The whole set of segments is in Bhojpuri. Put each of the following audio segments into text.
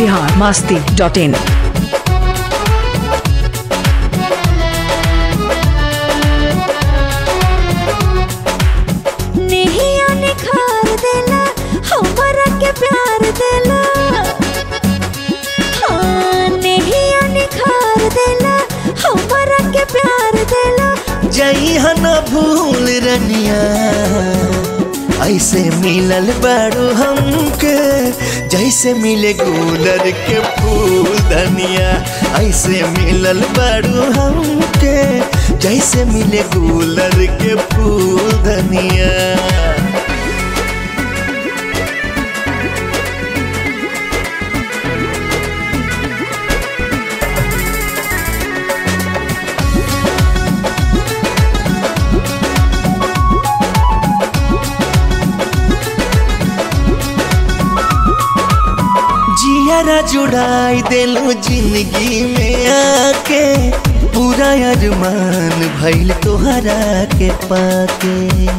biharmasti.in। जइहा न भूल रनिया ऐसे मिलल बारू हमके जैसे मिले गुलर के फूल धनिया। ऐसे मिलल बारू हमके जैसे मिले गुलर के फूल धनिया। जियारा जुड़ाई देलू जिंदगी में आके पूरा अरमान भइल तोहरा के पाके।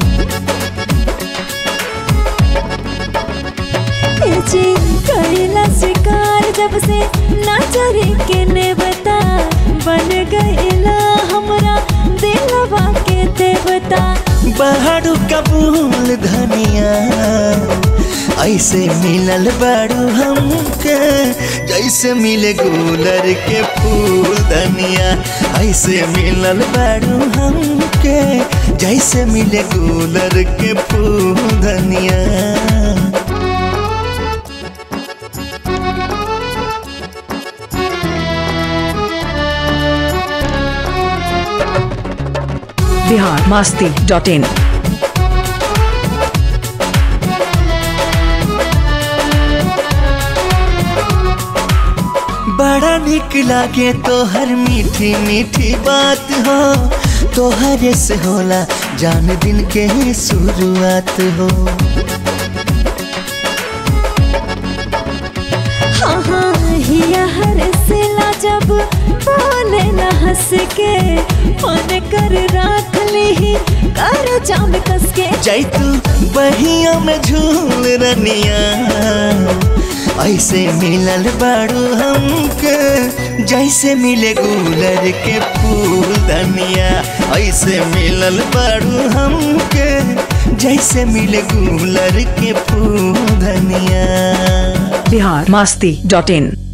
करेला शिकार जब से नजर के ने बता बन गईला हमरा दिलवा के देवता। बहारू कबूल धनिया ऐसे मिलल बारू हमके जैसे मिले गुलर के फूल धनिया। ऐसे मिलल बारू हमके जैसे मिले गुलर के फूल धनिया। biharmasti.in। बड़ा निक लागे तोहर मीठी मीठी बात हो। तोहरे से होला जान दिन के शुरुआत हो। हाँ हिया हर सिला जब बोले न हंस के मन कर राख ली कर जाम कस के। जैतू बहिया में झूल रनिया ऐसे मिलल बारू हमके जैसे मिले गुलर के फूल धनिया। ऐसे मिलल बारू हमके जैसे मिले गुलर के फूल धनिया। biharmasti.in।